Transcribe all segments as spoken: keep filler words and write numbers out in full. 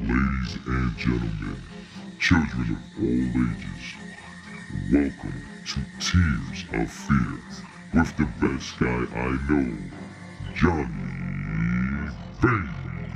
Ladies and gentlemen, children of all ages, welcome to Tears of Fear with the best guy I know, Johnny Baby.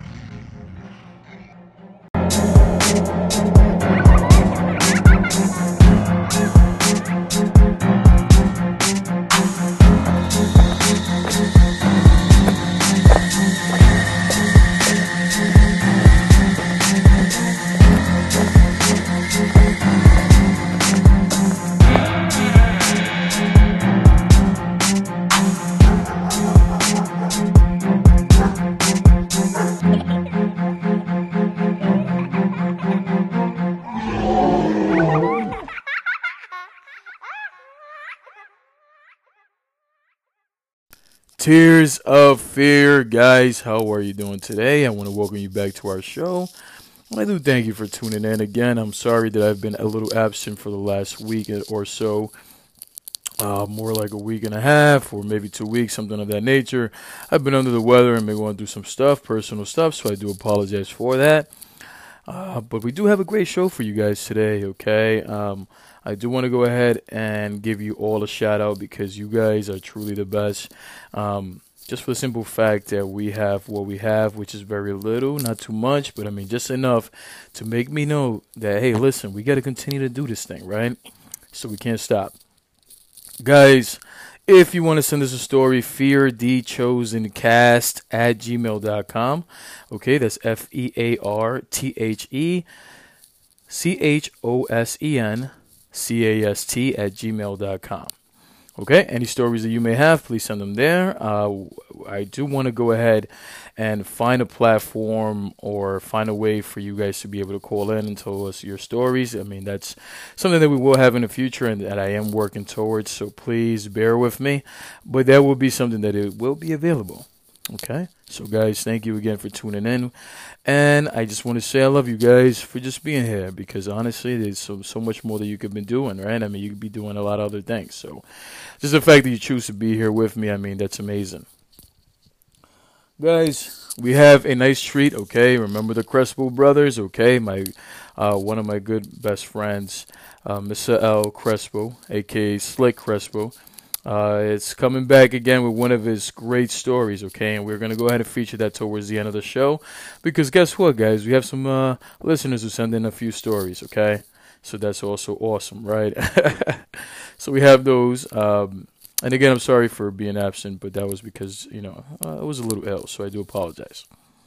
Tears of Fear, guys. How are you doing today? I want to welcome you back to our show. I do thank you for tuning in again. I'm sorry that I've been a little absent for the last week or so, uh, more like a week and a half or maybe two weeks, something of that nature. I've been under the weather and been going through some stuff, personal stuff, so I do apologize for that. Uh, but we do have a great show for you guys today, okay? Um, I do want to go ahead and give you all a shout out because you guys are truly the best. Um, just for the simple fact that we have what we have, which is very little, not too much, but I mean just enough to make me know that, hey, listen, we got to continue to do this thing, right? So we can't stop. Guys, if you want to send us a story, fearthechosencast at gmail dot com. Okay, that's F E A R T H E C H O S E N C A S T at gmail dot com. Okay, any stories that you may have, please send them there. Uh, I do want to go ahead and find a platform or find a way for you guys to be able to call in and tell us your stories. I mean, that's something that we will have in the future and that I am working towards, so please bear with me. But that will be something that it will be available. Okay, so guys, thank you again for tuning in, and I just want to say I love you guys for just being here because honestly, there's so so much more that you could be doing, right? I mean, you could be doing a lot of other things. So, just the fact that you choose to be here with me, I mean, that's amazing, guys. We have a nice treat. Okay, remember the Crespo brothers? Okay, my uh, one of my good best friends, uh, Mister L. Crespo, aka Slick Crespo. Uh, it's coming back again with one of his great stories, okay? And we're going to go ahead and feature that towards the end of the show. Because guess what, guys? We have some uh, listeners who send in a few stories, okay? So that's also awesome, right? So we have those. Um, and again, I'm sorry for being absent, but that was because, you know, uh, I was a little ill, so I do apologize.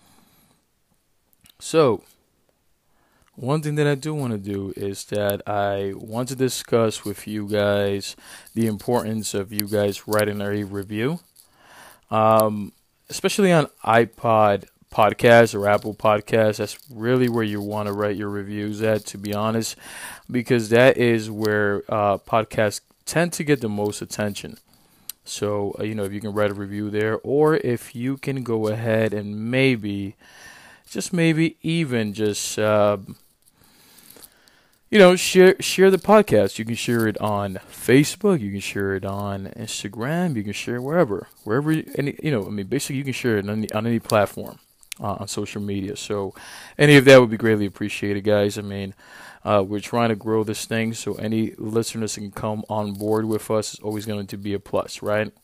So, one thing that I do want to do is that I want to discuss with you guys the importance of you guys writing a review, um, especially on iPod podcasts or Apple podcasts. That's really where you want to write your reviews at, to be honest, because that is where uh, podcasts tend to get the most attention. So, uh, you know, if you can write a review there, or if you can go ahead and maybe, just maybe even just... Uh, You know, share share the podcast. You can share it on Facebook. You can share it on Instagram. You can share it wherever, wherever. Any, you know, I mean, basically, you can share it on any, on any platform uh, on social media. So, any of that would be greatly appreciated, guys. I mean, uh, we're trying to grow this thing, so any listeners that can come on board with us is always going to be a plus, right?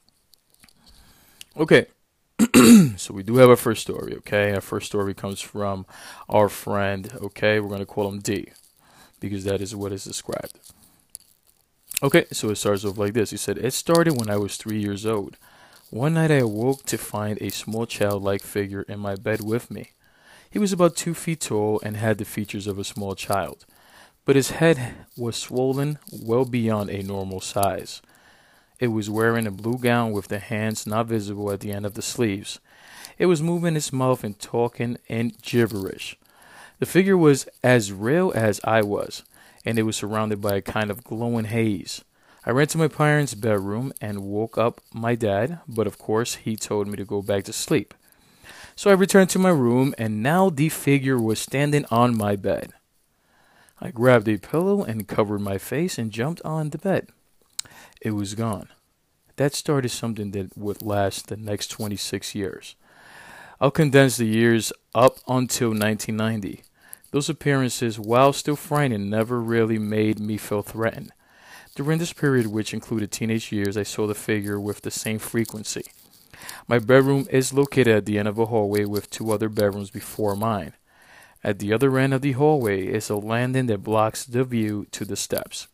Okay. So we do have our first story. Okay, our first story comes from our friend. Okay, we're going to call him D, because that is what is described. Okay, so it starts off like this. He said, it started when I was three years old. One night I awoke to find a small childlike figure in my bed with me. He was about two feet tall and had the features of a small child, but his head was swollen well beyond a normal size. It was wearing a blue gown with the hands not visible at the end of the sleeves. It was moving its mouth and talking in gibberish. The figure was as real as I was, and it was surrounded by a kind of glowing haze. I ran to my parents' bedroom and woke up my dad, but of course he told me to go back to sleep. So I returned to my room, and now the figure was standing on my bed. I grabbed a pillow and covered my face and jumped on the bed. It was gone. That started something that would last the next twenty-six years. I'll condense the years up until nineteen ninety. Those appearances, while still frightening, never really made me feel threatened. During this period, which included teenage years, I saw the figure with the same frequency. My bedroom is located at the end of a hallway with two other bedrooms before mine. At the other end of the hallway is a landing that blocks the view to the steps.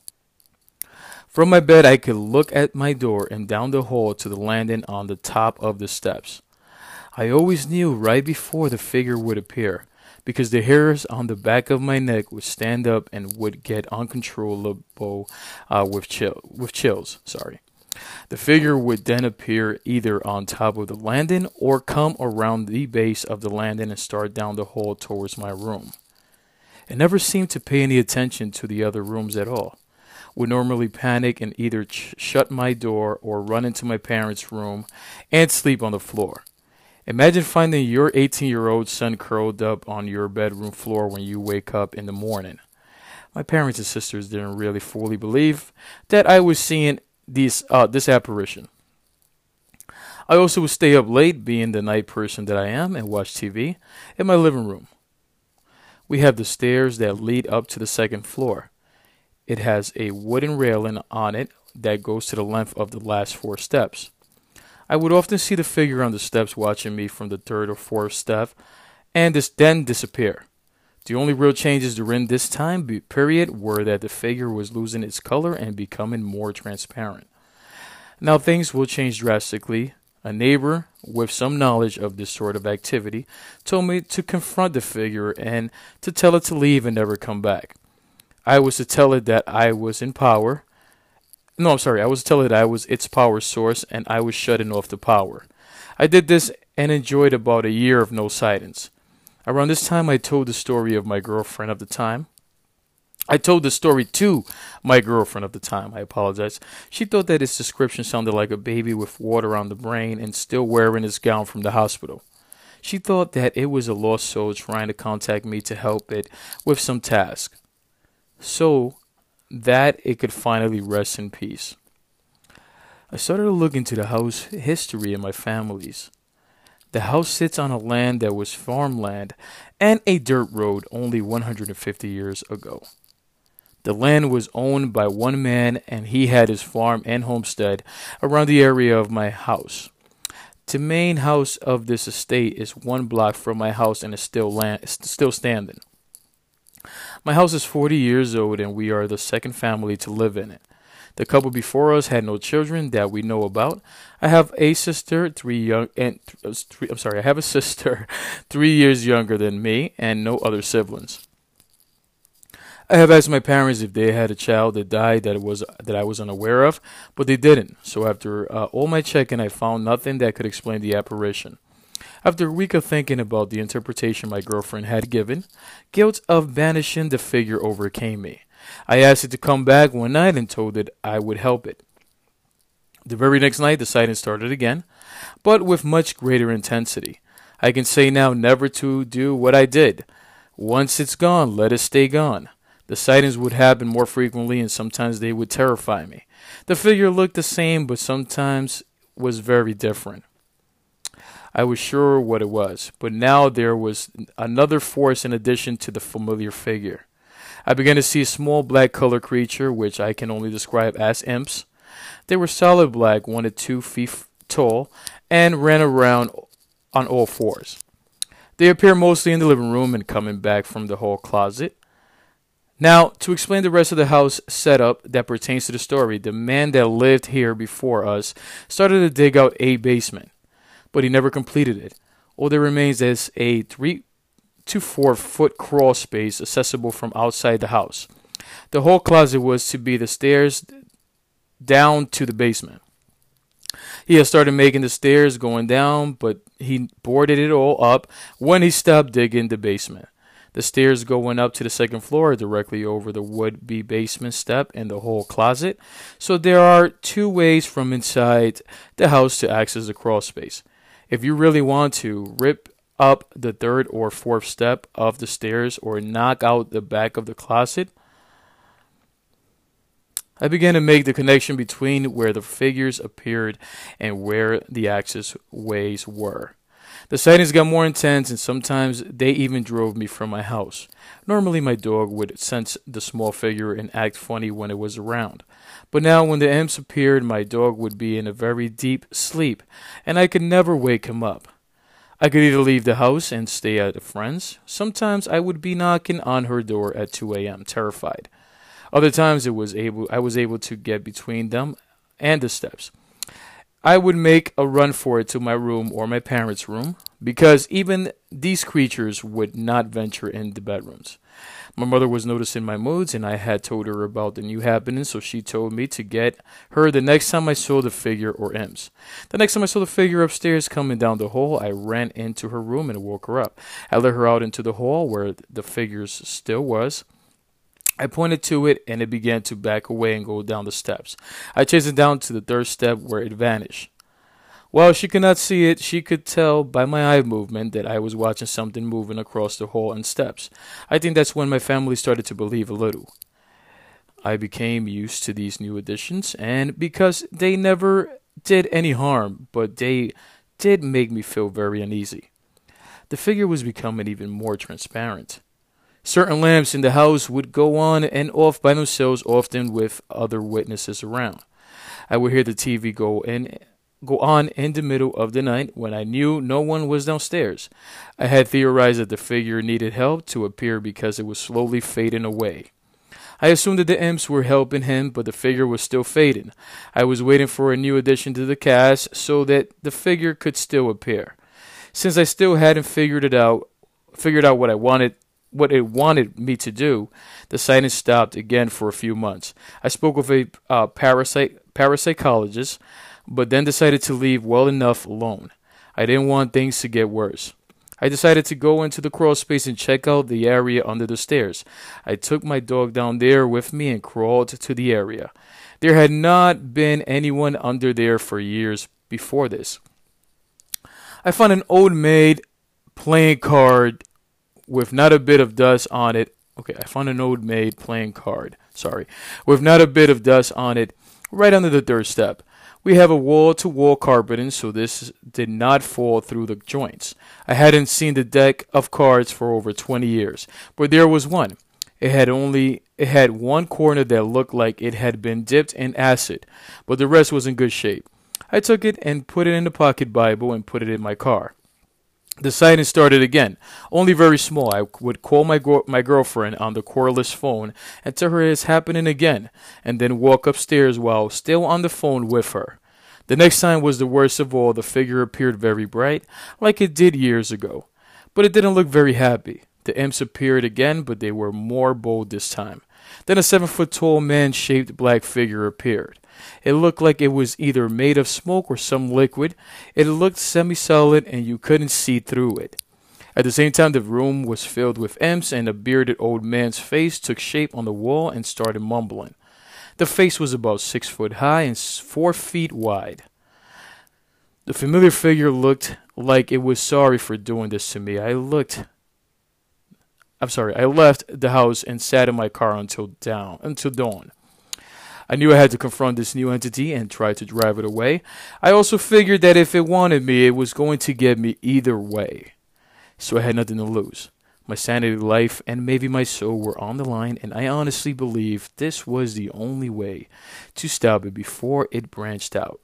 From my bed, I could look at my door and down the hall to the landing on the top of the steps. I always knew right before the figure would appear, because the hairs on the back of my neck would stand up and would get uncontrollable uh, with chill with chills. Sorry. The figure would then appear either on top of the landing or come around the base of the landing and start down the hall towards my room. It never seemed to pay any attention to the other rooms at all. Would normally panic and either ch- shut my door or run into my parents' room and sleep on the floor. Imagine finding your eighteen-year-old son curled up on your bedroom floor when you wake up in the morning. My parents and sisters didn't really fully believe that I was seeing these, uh, this apparition. I also would stay up late, being the night person that I am, and watch T V in my living room. We have the stairs that lead up to the second floor. It has a wooden railing on it that goes to the length of the last four steps. I would often see the figure on the steps watching me from the third or fourth step and this then disappear. The only real changes during this time period were that the figure was losing its color and becoming more transparent. Now things will change drastically. A neighbor with some knowledge of this sort of activity told me to confront the figure and to tell it to leave and never come back. I was to tell it that I was in power. No, I'm sorry. I was to tell it I was its power source and I was shutting off the power. I did this and enjoyed about a year of no sightings. Around this time, I told the story of my girlfriend of the time. I told the story to my girlfriend of the time. I apologize. She thought that its description sounded like a baby with water on the brain and still wearing his gown from the hospital. She thought that it was a lost soul trying to contact me to help it with some task, so that it could finally rest in peace. I started to look into the house history in my family's. The house sits on a land that was farmland and a dirt road only one hundred fifty years ago. The land was owned by one man and he had his farm and homestead around the area of my house. The main house of this estate is one block from my house and is still land, still standing. My house is forty years old and we are the second family to live in it. The couple before us had no children that we know about. I have a sister, three young and three, I'm sorry, I have a sister three years younger than me and no other siblings. I have asked my parents if they had a child that died that was that I was unaware of, but they didn't. So after uh, all my checking, I found nothing that could explain the apparition. After a week of thinking about the interpretation my girlfriend had given, guilt of banishing the figure overcame me. I asked it to come back one night and told it I would help it. The very next night, the sighting started again, but with much greater intensity. I can say now never to do what I did. Once it's gone, let it stay gone. The sightings would happen more frequently and sometimes they would terrify me. The figure looked the same, but sometimes was very different. I was sure what it was, but now there was another force in addition to the familiar figure. I began to see a small black colored creature, which I can only describe as imps. They were solid black, one to two feet tall, and ran around on all fours. They appear mostly in the living room and coming back from the hall closet. Now, to explain the rest of the house setup that pertains to the story, the man that lived here before us started to dig out a basement, but he never completed it. All that remains is a three to four foot crawl space accessible from outside the house. The whole closet was to be the stairs down to the basement. He had started making the stairs going down, but he boarded it all up when he stopped digging the basement. The stairs going up to the second floor are directly over the would-be basement step in the whole closet, so there are two ways from inside the house to access the crawl space. If you really want to, rip up the third or fourth step of the stairs or knock out the back of the closet. I began to make the connection between where the figures appeared and where the access ways were. The sightings got more intense, and sometimes they even drove me from my house. Normally, my dog would sense the small figure and act funny when it was around. But now, when the imps appeared, my dog would be in a very deep sleep, and I could never wake him up. I could either leave the house and stay at a friend's. Sometimes I would be knocking on her door at two a m, terrified. Other times, it was able I was able to get between them and the steps. I would make a run for it to my room or my parents' room, because even these creatures would not venture in the bedrooms. My mother was noticing my moods, and I had told her about the new happening, so she told me to get her the next time I saw the figure or imps. The next time I saw the figure upstairs coming down the hall, I ran into her room and woke her up. I led her out into the hall where the figure still was. I pointed to it, and it began to back away and go down the steps. I chased it down to the third step, where it vanished. While she could not see it, she could tell by my eye movement that I was watching something moving across the hall and steps. I think that's when my family started to believe a little. I became used to these new additions, and because they never did any harm, but they did make me feel very uneasy. The figure was becoming even more transparent. Certain lamps in the house would go on and off by themselves, often with other witnesses around. I would hear the T V go in, go on in the middle of the night when I knew no one was downstairs. I had theorized that the figure needed help to appear because it was slowly fading away. I assumed that the imps were helping him, but the figure was still fading. I was waiting for a new addition to the cast so that the figure could still appear. Since I still hadn't figured it out, figured out what I wanted what it wanted me to do, the sighting stopped again for a few months. I spoke with a uh, parapsych- parapsychologist, but then decided to leave well enough alone. I didn't want things to get worse. I decided to go into the crawl space and check out the area under the stairs. I took my dog down there with me and crawled to the area. There had not been anyone under there for years before this. I found an old maid playing card with not a bit of dust on it. Okay, I found an old maid playing card. Sorry. With not a bit of dust on it, right under the third step. We have a wall-to-wall carpeting, so this did not fall through the joints. I hadn't seen the deck of cards for over twenty years, but there was one. It had only it had one corner that looked like it had been dipped in acid, but the rest was in good shape. I took it and put it in the pocket Bible and put it in my car. The sighting started again, only very small. I would call my go- my girlfriend on the cordless phone and tell her it's happening again, and then walk upstairs while still on the phone with her. The next time was the worst of all. The figure appeared very bright, like it did years ago, but it didn't look very happy. The imps appeared again, but they were more bold this time. Then a seven-foot-tall man-shaped black figure appeared. It looked like it was either made of smoke or some liquid. It looked semi-solid, and you couldn't see through it. At the same time, the room was filled with imps, and a bearded old man's face took shape on the wall and started mumbling. The face was about six foot high and four feet wide. The familiar figure looked like it was sorry for doing this to me. I looked... I'm sorry, I left the house and sat in my car until down, until dawn. I knew I had to confront this new entity and try to drive it away. I also figured that if it wanted me, it was going to get me either way. So I had nothing to lose. My sanity, life, and maybe my soul were on the line, and I honestly believed this was the only way to stop it before it branched out.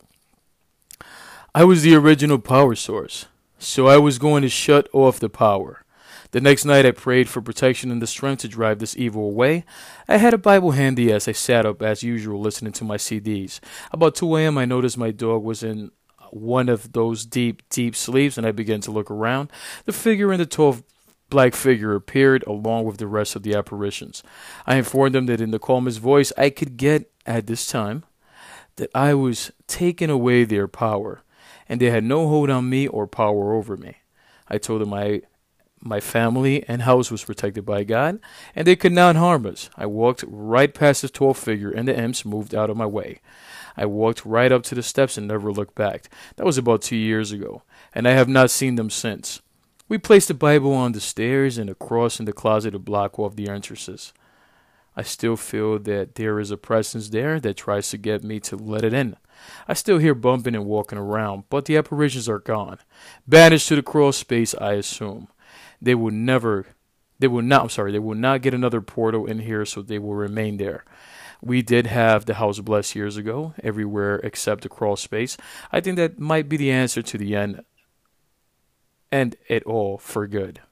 I was the original power source, so I was going to shut off the power. The next night I prayed for protection and the strength to drive this evil away. I had a Bible handy as I sat up as usual listening to my C Ds. About two a m I noticed my dog was in one of those deep, deep sleeps, and I began to look around. The figure in the tall black figure appeared along with the rest of the apparitions. I informed them that in the calmest voice I could get at this time that I was taking away their power, and they had no hold on me or power over me. I told them I My family and house was protected by God, and they could not harm us. I walked right past the tall figure, and the imps moved out of my way. I walked right up to the steps and never looked back. That was about two years ago, and I have not seen them since. We placed the Bible on the stairs and a cross in the closet to block off the entrances. I still feel that there is a presence there that tries to get me to let it in. I still hear bumping and walking around, but the apparitions are gone. Banished to the crawl space, I assume. They will never, they will not, I'm sorry, they will not get another portal in here, so they will remain there. We did have the house blessed years ago, everywhere except the crawl space. I think that might be the answer to the end, end it all for good.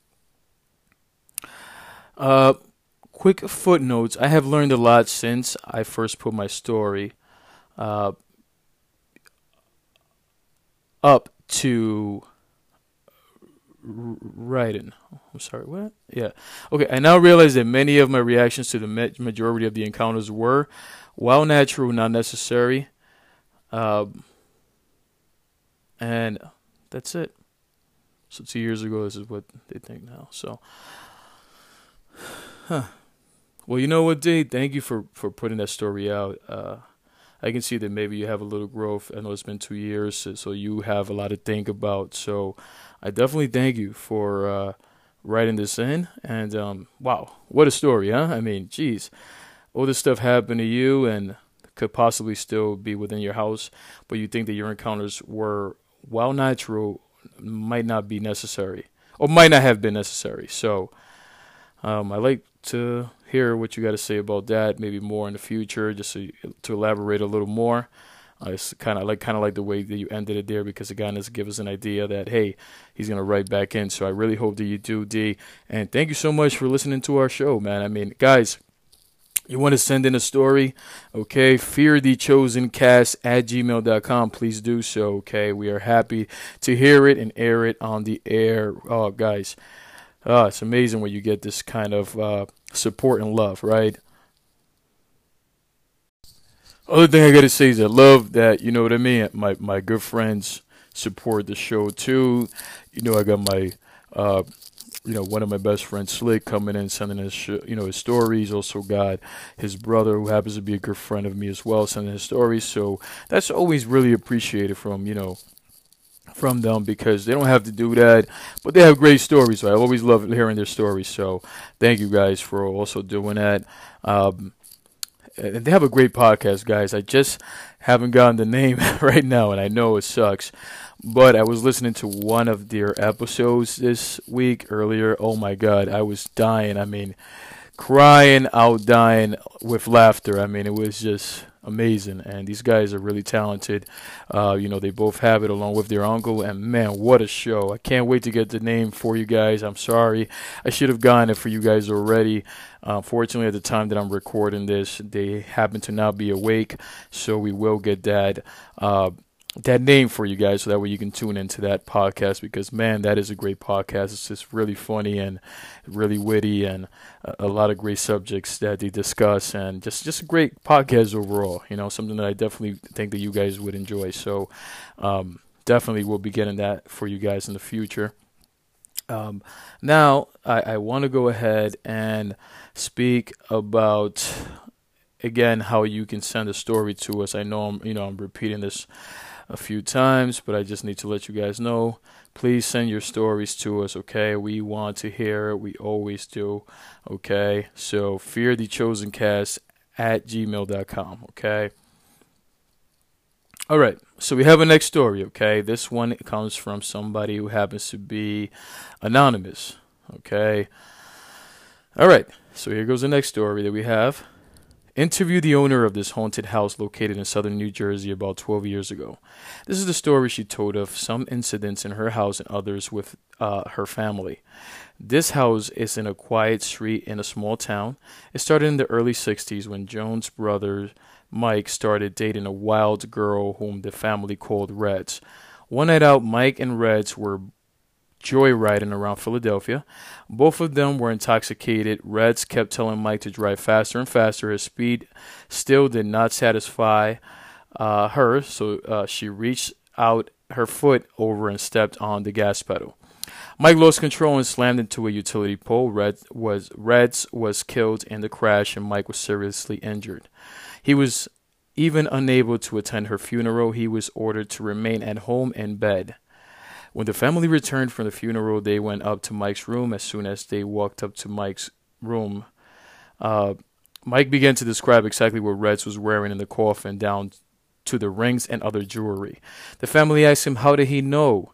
Uh, quick footnotes. I have learned a lot since I first put my story uh, up to writing. I'm sorry, what? Yeah. Okay, I now realize that many of my reactions to the majority of the encounters were, while natural, not necessary. Um, and that's it. So two years ago, this is what they think now. So, huh. Well, you know what, D? Thank you for, for putting that story out. Uh, I can see that maybe you have a little growth. I know it's been two years, so, so you have a lot to think about. So I definitely thank you for uh, writing this in. And, um, wow, what a story, huh? I mean, geez, all this stuff happened to you and could possibly still be within your house, but you think that your encounters were, while natural, might not be necessary, or might not have been necessary. So um, I like to hear what you got to say about that, maybe more in the future, just so, to elaborate a little more. Uh, it's kind of like kind of like the way that you ended it there, because again, this gives us an idea that, hey, he's gonna write back in. So I really hope that you do, D. And thank you so much for listening to our show, man. I mean, guys, you want to send in a story, okay? fear the chosen cast at gmail dot com. Please do so, okay? We are happy to hear it and air it on the air. Oh, guys, oh, it's amazing when you get this kind of uh, support and love, right? Other thing I gotta say is I love that, you know what I mean, my my good friends support the show too. You know, I got my uh you know, one of my best friends, Slick, coming in, sending his, sh- you know, his stories. Also got his brother, who happens to be a good friend of me as well, sending his stories. So that's always really appreciated from, you know, from them, because they don't have to do that, but they have great stories. So I always love hearing their stories. So thank you guys for also doing that. Um, and they have a great podcast, guys. I just haven't gotten the name right now, and I know it sucks. But I was listening to one of their episodes this week earlier. Oh my God, I was dying. I mean, crying out, dying with laughter. I mean, it was just amazing. And these guys are really talented. Uh, you know, they both have it along with their uncle. And man, what a show. I can't wait to get the name for you guys. I'm sorry. I should have gotten it for you guys already. Uh, fortunately, at the time that I'm recording this, they happen to not be awake. So we will get that. Uh, that name for you guys, so that way you can tune into that podcast, because man, that is a great podcast. It's just really funny and really witty, and a, a lot of great subjects that they discuss, and just just a great podcast overall. You know, something that I definitely think that you guys would enjoy. So um, definitely we'll be getting that for you guys in the future. Um, now I, I want to go ahead and speak about, again, how you can send a story to us. I know I'm you know I'm repeating this a few times, but I just need to let you guys know, please send your stories to us, okay? We want to hear it. We always do, okay? So fear the chosen cast at gmail dot com, okay? All right, so we have a next story, okay? This one comes from somebody who happens to be anonymous, okay? All right, so here goes the next story that we have. Interview the owner of this haunted house located in southern New Jersey about twelve years ago. This is the story she told of some incidents in her house and others with uh, her family. This house is in a quiet street in a small town. It started in the early sixties when Joan's brother Mike started dating a wild girl whom the family called Reds. One night out, Mike and Reds were joyriding around Philadelphia. Both of them were intoxicated. Reds kept telling Mike to drive faster and faster. His speed still did not satisfy uh, her, so uh, she reached out her foot over and stepped on the gas pedal. Mike lost control and slammed into a utility pole. Red was Reds was killed in the crash, and Mike was seriously injured. He was even unable to attend her funeral. He was ordered to remain at home in bed. When the family returned from the funeral, they went up to Mike's room. As soon as they walked up to Mike's room, uh, Mike began to describe exactly what Reds was wearing in the coffin, down to the rings and other jewelry. The family asked him how did he know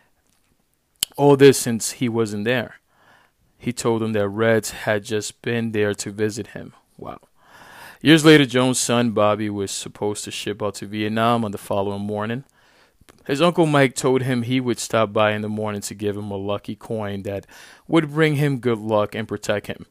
all this since he wasn't there. He told them that Reds had just been there to visit him. Wow. Years later, Jones' son Bobby was supposed to ship out to Vietnam on the following morning. His uncle Mike told him he would stop by in the morning to give him a lucky coin that would bring him good luck and protect him.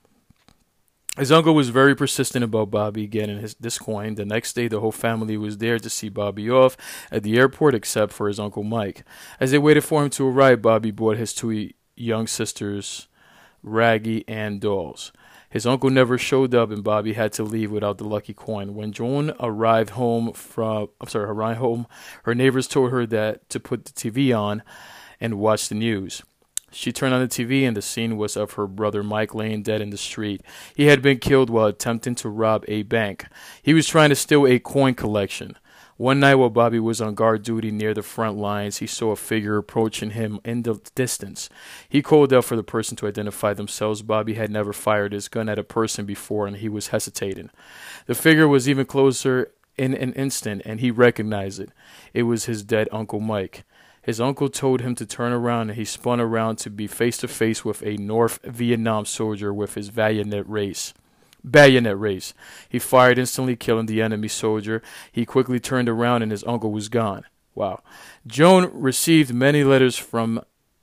His uncle was very persistent about Bobby getting his, this coin. The next day, the whole family was there to see Bobby off at the airport except for his Uncle Mike. As they waited for him to arrive, Bobby bought his two young sisters Raggy and dolls. His uncle never showed up, and Bobby had to leave without the lucky coin. When Joan arrived home from, I'm sorry, arrived home, her neighbors told her that to put the T V on and watch the news. She turned on the T V, and the scene was of her brother Mike laying dead in the street. He had been killed while attempting to rob a bank. He was trying to steal a coin collection. One night while Bobby was on guard duty near the front lines, he saw a figure approaching him in the distance. He called out for the person to identify themselves. Bobby had never fired his gun at a person before, and he was hesitating. The figure was even closer in an instant, and he recognized it. It was his dead Uncle Mike. His uncle told him to turn around, and he spun around to be face-to-face with a North Vietnam soldier with his bayonet race. Bayonet race. He fired instantly, killing the enemy soldier. He quickly turned around, and his uncle was gone. Wow. Joan received many letters from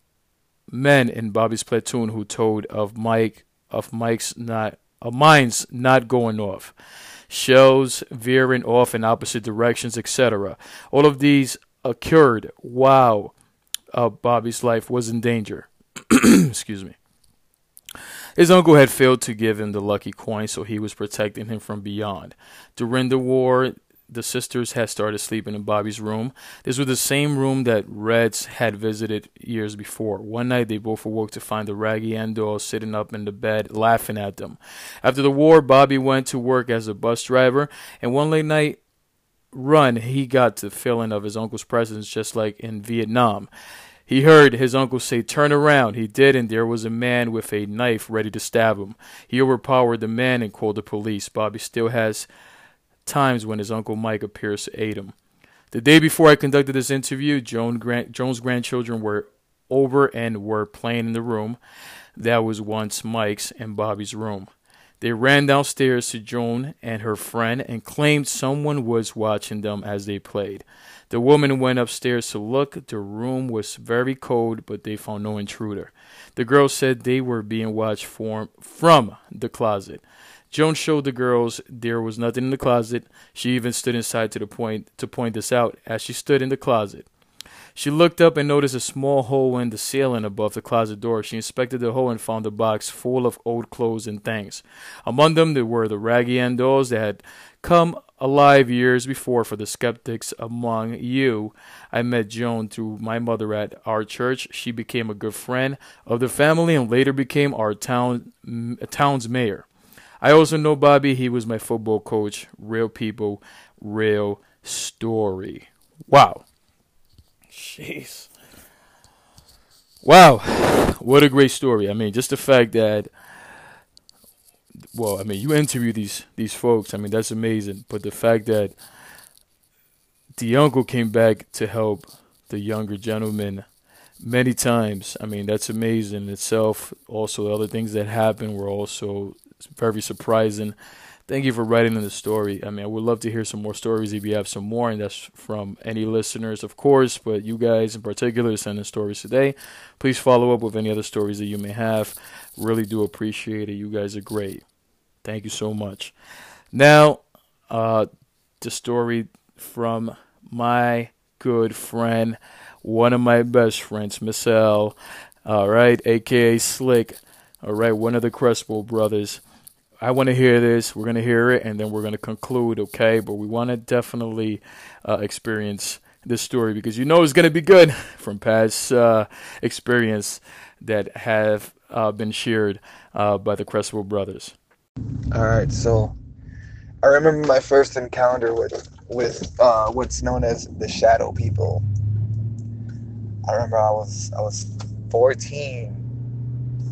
men in Bobby's platoon who told of Mike of Mike's not of mines not going off, shells veering off in opposite directions, et cetera. All of these occurred while uh, Bobby's life was in danger. Excuse me. His uncle had failed to give him the lucky coin, so he was protecting him from beyond. During the war, the sisters had started sleeping in Bobby's room. This was the same room that Reds had visited years before. One night, they both awoke to find the Raggy Ann doll sitting up in the bed, laughing at them. After the war, Bobby went to work as a bus driver, and one late night run, he got the feeling of his uncle's presence, just like in Vietnam. He heard his uncle say, "Turn around." He did, and there was a man with a knife ready to stab him. He overpowered the man and called the police. Bobby still has times when his Uncle Mike appears to aid him. The day before I conducted this interview, Joan Grant, Joan's grandchildren were over and were playing in the room that was once Mike's and Bobby's room. They ran downstairs to Joan and her friend and claimed someone was watching them as they played. The woman went upstairs to look. The room was very cold, but they found no intruder. The girls said they were being watched from, from the closet. Joan showed the girls there was nothing in the closet. She even stood inside to the point to point this out as she stood in the closet. She looked up and noticed a small hole in the ceiling above the closet door. She inspected the hole and found a box full of old clothes and things. Among them there were the Raggy Ann dolls that had come alive years before. For the skeptics among you, I met Joan through my mother at our church. She became a good friend of the family and later became our town town's mayor. I also know Bobby. He was my football coach. Real people, real story. Wow. Jeez. Wow. What a great story. I mean, just the fact that, well, I mean, you interview these these folks. I mean, that's amazing. But the fact that the uncle came back to help the younger gentleman many times, I mean, that's amazing in itself. Also, the other things that happened were also very surprising. Thank you for writing in the story. I mean, I would love to hear some more stories if you have some more, and that's from any listeners, of course, but you guys in particular send in stories today. Please follow up with any other stories that you may have. Really do appreciate it. You guys are great. Thank you so much. Now, uh, the story from my good friend, one of my best friends, Miss L, all right, a k a. Slick, all right, one of the Crespo brothers. I want to hear this. We're going to hear it, and then we're going to conclude, okay? But we want to definitely uh, experience this story because you know it's going to be good from past uh, experience that have uh, been shared uh, by the Crespo brothers. All right, so I remember my first encounter with with uh, what's known as the Shadow People. I remember I was I was fourteen,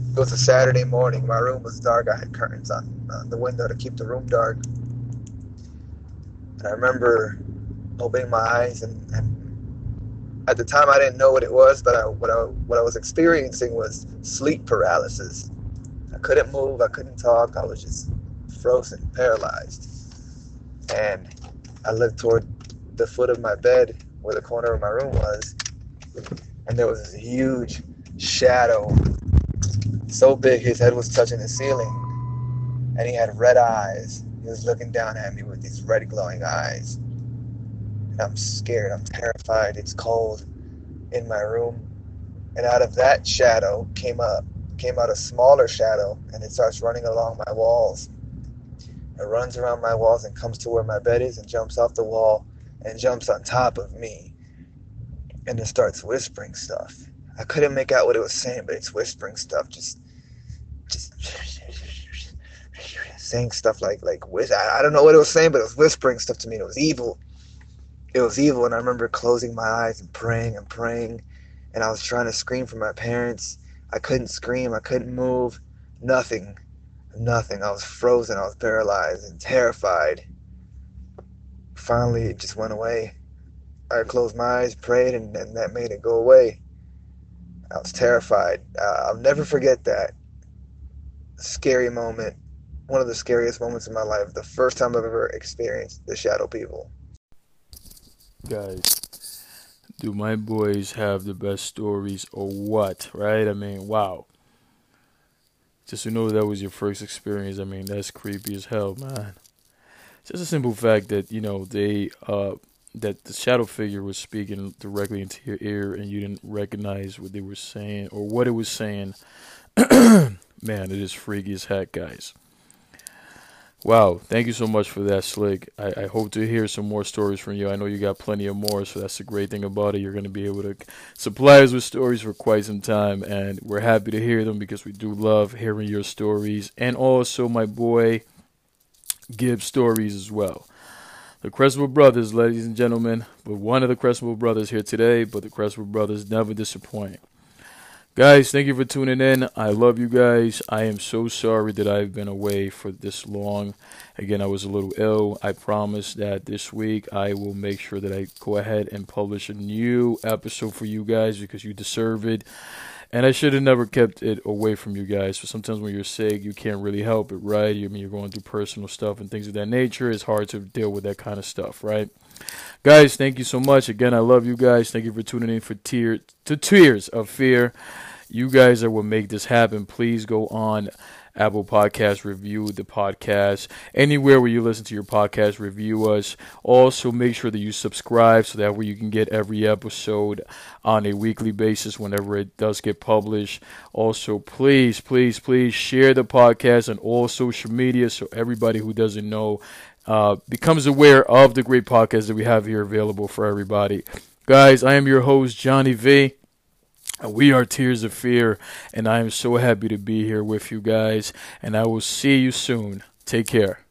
It was a Saturday morning. My room was dark. I had curtains on, on the window to keep the room dark. And I remember opening my eyes, and, and at the time I didn't know what it was, but I, what I what I was experiencing was sleep paralysis. I couldn't move. I couldn't talk. I was just frozen, paralyzed. And I looked toward the foot of my bed, where the corner of my room was, and there was this huge shadow, so big his head was touching the ceiling, and he had red eyes. He was looking down at me with these red glowing eyes. And I'm scared. I'm terrified. It's cold in my room. And out of that shadow came up, came out a smaller shadow, and it starts running along my walls. It runs around my walls and comes to where my bed is and jumps off the wall and jumps on top of me. And it starts whispering stuff. I couldn't make out what it was saying, but it's whispering stuff, just, just saying stuff like, like, I don't know what it was saying, but it was whispering stuff to me. It was evil. It was evil, and I remember closing my eyes and praying and praying, and I was trying to scream for my parents. I couldn't scream. I couldn't move. Nothing. Nothing. I was frozen. I was paralyzed and terrified. Finally, it just went away. I closed my eyes, prayed, and, and that made it go away. I was terrified. Uh, I'll never forget that scary moment. One of the scariest moments in my life. The first time I've ever experienced the shadow people. Guys, do my boys have the best stories or what, right? I mean, wow. Just to know that was your first experience, I mean, that's creepy as hell, man. Just a simple fact that, you know, they, uh, that the shadow figure was speaking directly into your ear and you didn't recognize what they were saying or what it was saying. Man, it is freaky as heck, guys. Wow, thank you so much for that, Slick. I, I hope to hear some more stories from you. I know you got plenty of more, so that's the great thing about it. You're going to be able to supply us with stories for quite some time, and we're happy to hear them because we do love hearing your stories. And also my boy Gibbs' stories as well. The Crestwood Brothers, ladies and gentlemen. But one of the Crestwood Brothers here today, but the Crestwood Brothers never disappoint. Guys, thank you for tuning in. I love you guys. I am so sorry that I've been away for this long. Again, I was a little ill. I promise that this week I will make sure that I go ahead and publish a new episode for you guys because you deserve it. And I should have never kept it away from you guys. So sometimes when you're sick, you can't really help it, right? I mean, you're going through personal stuff and things of that nature. It's hard to deal with that kind of stuff, right? Guys, thank you so much. Again, I love you guys. Thank you for tuning in for tear to Tears of Fear. You guys are what make this happen. Please go on Apple Podcasts, review the podcast. Anywhere where you listen to your podcast, review us. Also, make sure that you subscribe so that way you can get every episode on a weekly basis whenever it does get published. Also, please, please, please share the podcast on all social media so everybody who doesn't know uh, becomes aware of the great podcast that we have here available for everybody. Guys, I am your host, Johnny V. We are Tears of Fear, and I am so happy to be here with you guys, and I will see you soon. Take care.